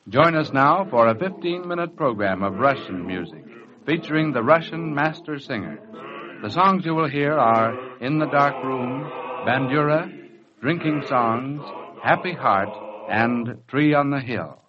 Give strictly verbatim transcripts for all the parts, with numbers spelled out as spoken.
Join us now for a fifteen-minute program of Russian music, featuring the Russian master singers. The songs you will hear are In the Dark Room, Bandura, Drinking Songs, Happy Heart, and Tree on the Hill.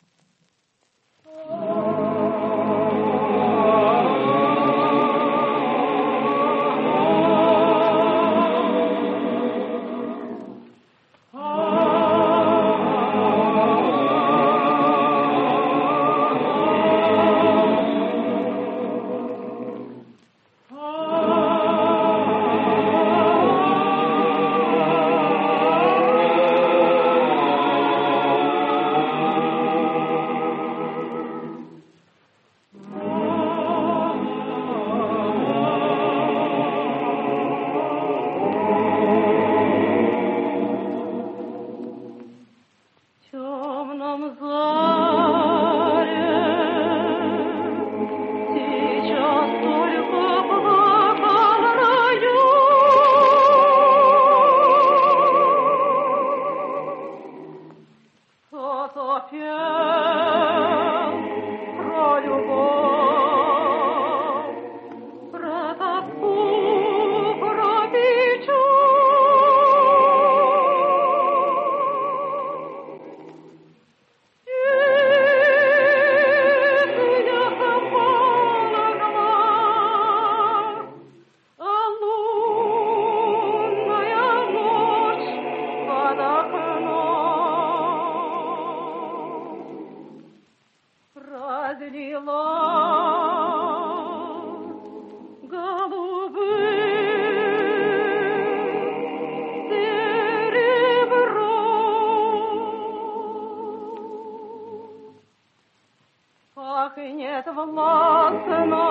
Пахнет властно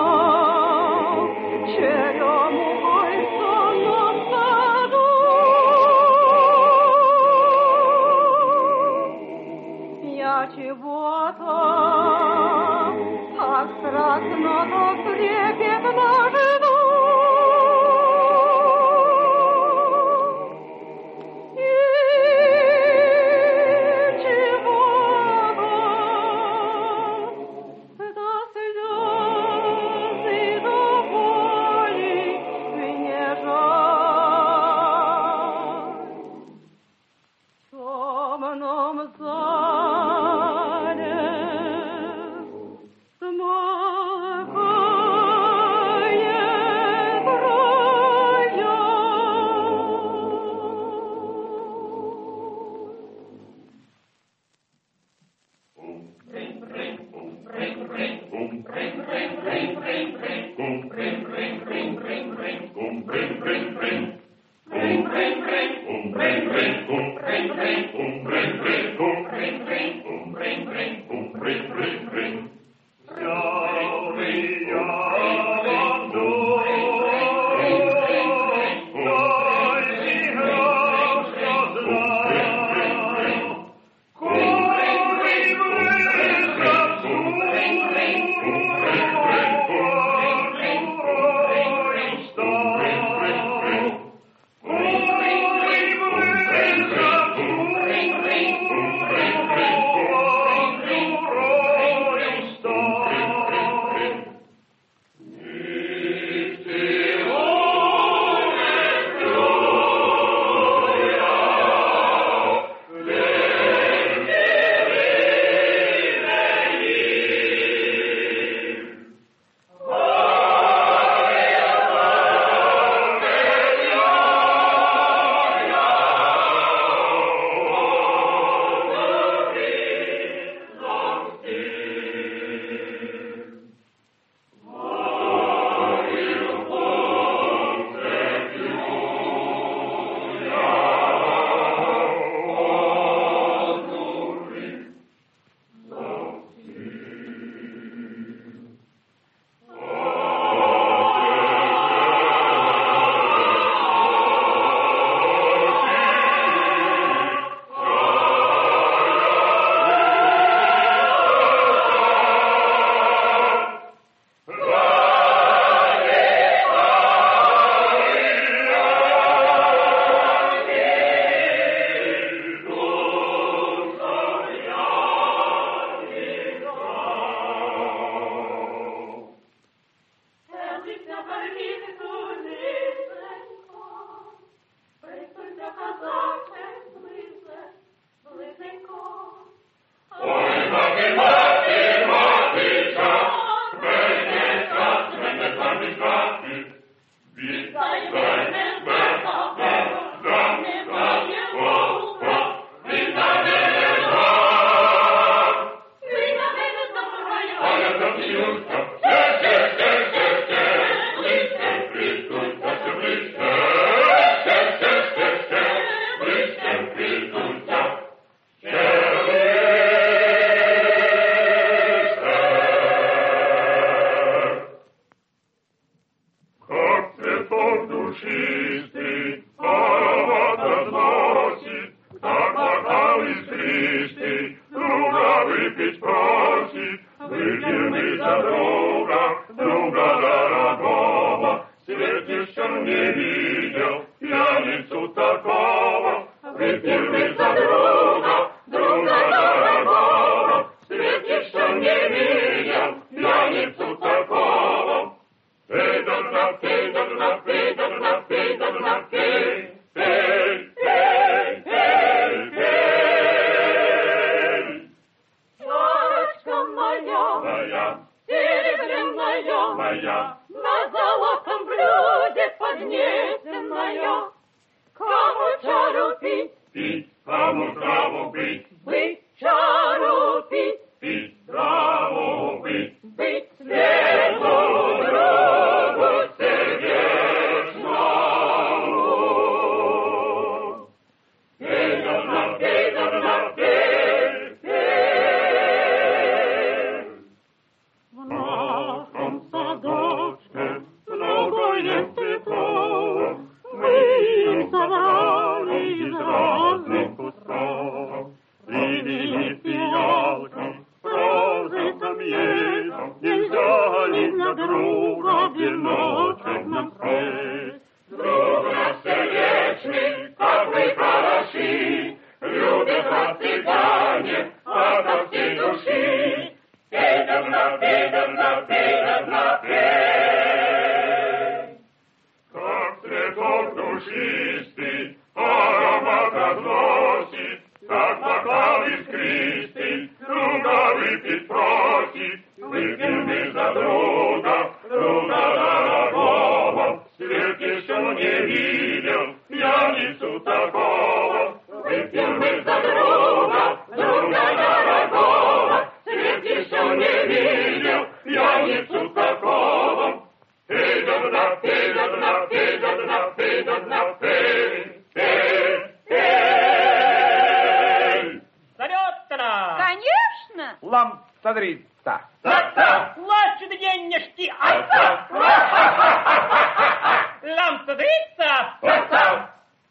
черемухой в сонном саду. Я чего-то так страстно, так трепетно жду. Yeah. выпить просит, выпьем мы за друга, друга дорогого. Свет еще не видел пьяницу такого. Выпьем мы за друга, друга дорогого. Свет еще не видел пьяницу такого. Пей, да да, пей, да да, пей, да да, пей, да да, пей. Пей, пей, пей, пей. Чашка моя, Моя, серебряная, моя, на золотом блюде поднесенная. Кому чару пить, пить, кому траву пить, быть чару пить, пить, траву пить, быть свету другу сердечному. пей, да да, пей, да да, пей, пей. В нашем садочке Многое цветов, мы их собрали из разных кусков. Привели фиалки, розы там есть, нельзя ли для друга веночек нам спеть? Друг наш сердечный, как вы хороши, любит вас цыгане ото всей души. Пей, да на, пей, да на, пей, да на, пей. Как цветок душистый, аромат разносит, как бокал искристый, друга выпить просит. Выпьем мы за друга, друга дорогого. Свет еще не видел пьяницу такого. Выпьем мы за друга, друга дорогого. Свет еще не видел пьяницу такого. Пей, да да, пей, да да, пей, да да, пей, да да, пей, пей, пей. Салют-то! Конечно! Лампадрица. Да-да, Плачут денежки! да-да, Лампа-дрица! да-да.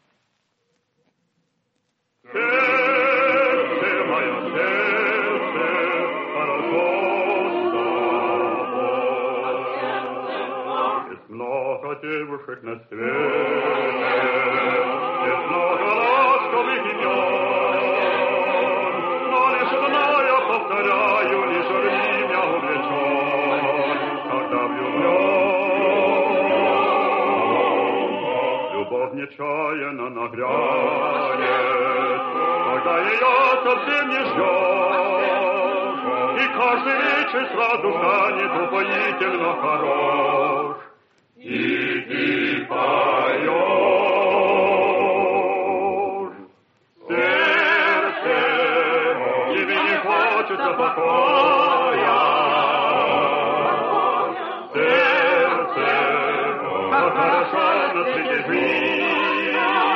Сердце мое, сердце, хорошо стало. Есть много девушек на свете, есть много ласковых имен, но лишь одна, я повторяю, лишь имя увлечен, когда влюблен. Любовь нечаянно нагрянет, когда ее совсем не ждешь, и каждый вечер сразу станет упоительно хорош. И ты поешь. Сердце, тебе не хочется покоя. Сердце, как хорошо на свете жить.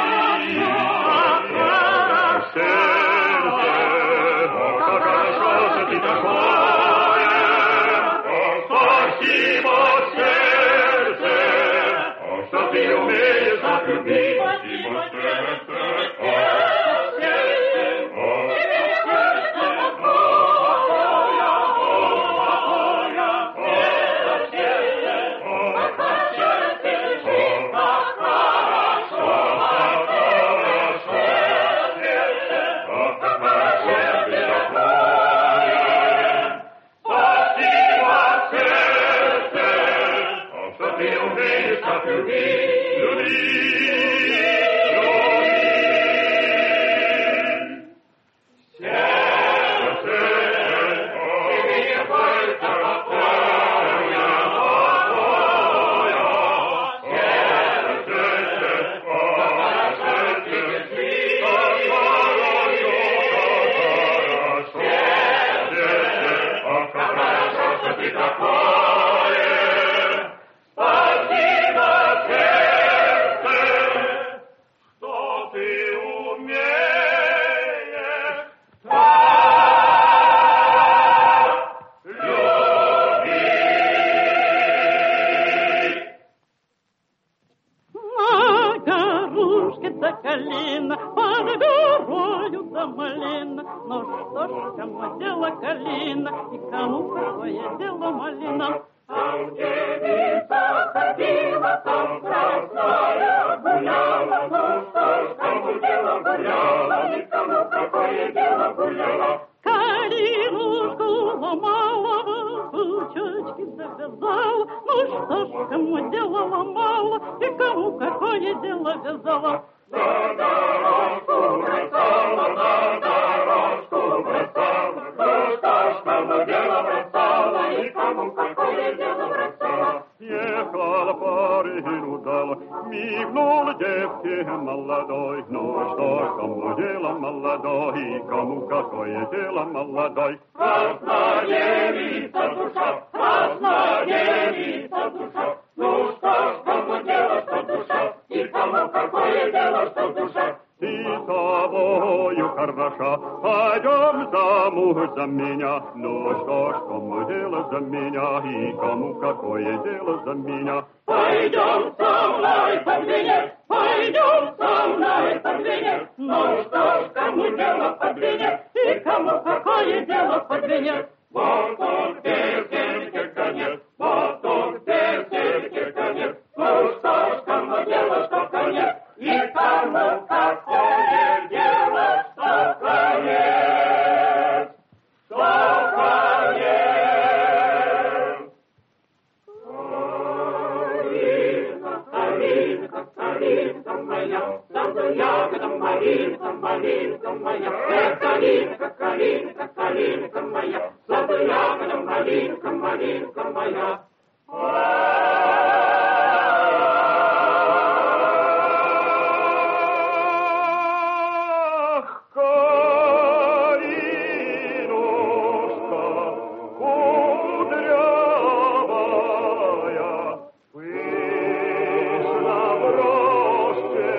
Сердце, как хорошо, что ты такое. Спасибо, сердце, что ты умеешь так любить. Спасибо, сердце. кому дело калина, и кому какое дело малина. Там девица ходила, там красная гуляла, ну что ж, кому дело гуляла, и кому какое дело гуляла. Калинушку ломала, пучочки завязала, ну что ж, кому дело ломала, и кому какое дело вязала. На дорожку бросала, на дорожку бросала, ну что ж, кому дело бросала, и кому какое дело бросала. Ехала парень удала, мигнул девке молодой. Ну что ж, кому дело молодой, и кому какое дело молодой. Красная девица душа, красная девица душа, ну что ж, кому дело, что душа, и кому какое дело, что душа. Ты тобою хороша, пойдем замуж за меня. Ну что ж, кому дело за меня, и кому какое дело за меня. Пойдем со мной под венец, пойдем со мной под венец, ну что ж, кому дело под венец, и кому какое дело под венец. Вот он песенке конец, вот он песенке конец, ну что ж, кому дело, что конец, и кому какое дело, что конец, что конец. Калинка, калинка моя, саду ягода малинка, малинка моя. Эх, калинка, калинка, калинка моя, саду ягода малинка, малинка моя. Ах, Калинушка, кудрявая, пышно в росте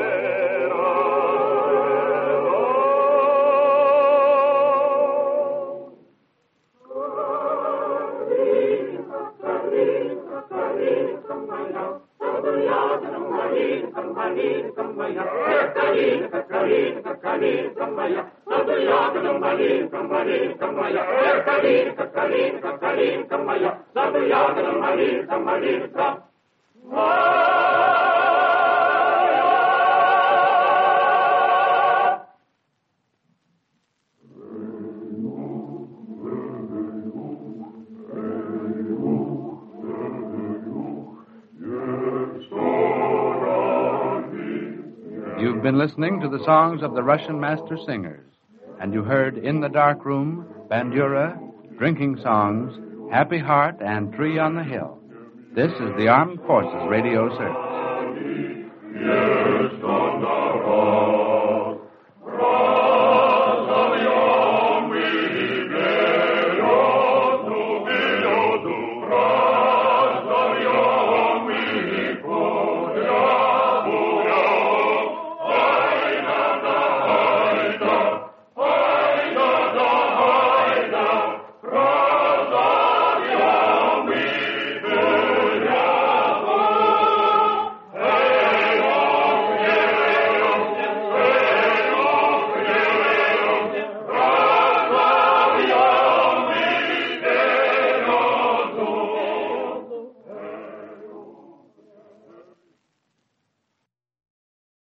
расцвела. Калинка, калинка моя, саду ягода малинка, малинка моя. Эх, калинка, калинка, калинка моя, саду ягода малинка, малинка моя. Эх, калинка, калинка, калинка моя, саду ягода малинка, малинка моя. You've been listening to the songs of the Russian master singers, and you heard In the Dark Room, Bandura, Drinking Songs, Happy Heart, and Tree on the Hill. This is the Armed Forces Radio Service. Yes.